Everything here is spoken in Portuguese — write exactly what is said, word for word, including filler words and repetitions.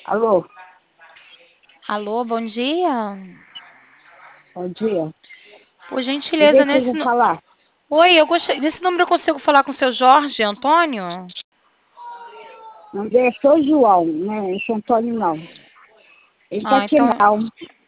Alô, Alô, bom dia. bom dia. Por De gentileza, quem vocês nesse... vão nu- falar? Oi, eu gostei... Nesse número eu consigo falar com o seu Jorge Antônio? O nome dele é São João, né? Esse Antônio não. Ele tá Ah, aqui então... não.